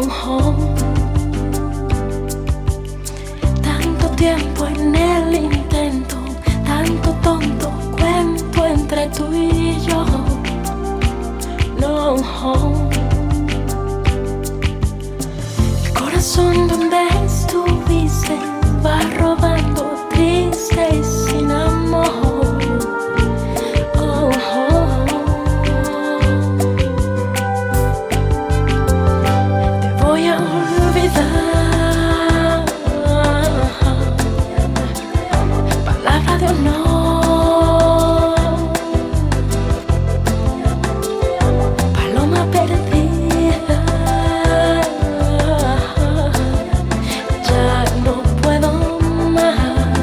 oh. Tanto tiempo en el intento, tanto tonto cuento entre tú y yo. No, oh. El corazón donde estuviste va robando triste y sin amor. Oh, oh. Te voy a olvidar. Palabra de honor. Paloma perdida. Ya no puedo más.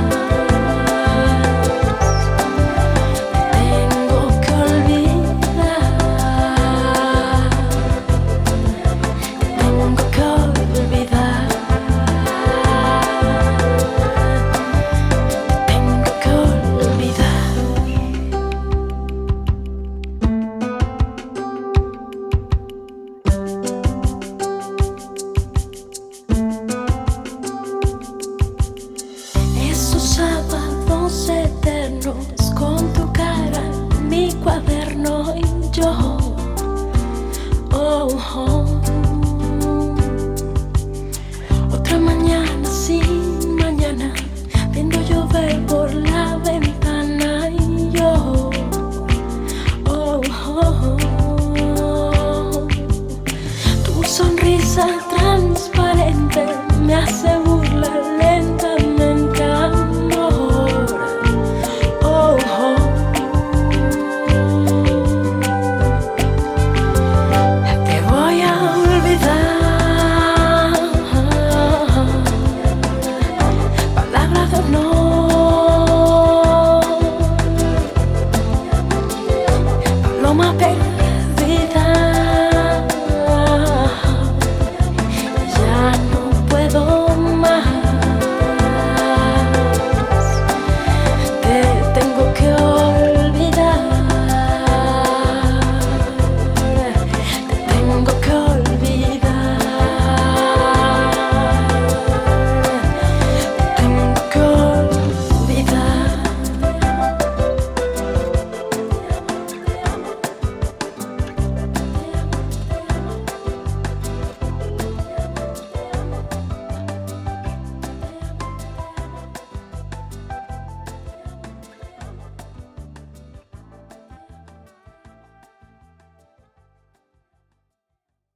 Tengo que olvidar. Tengo que olvidar. Tengo que olvidar. Esos sábados eternos con tu cara en mi cuaderno y yo. Oh, oh. Otra mañana sin mañana, viendo llover por la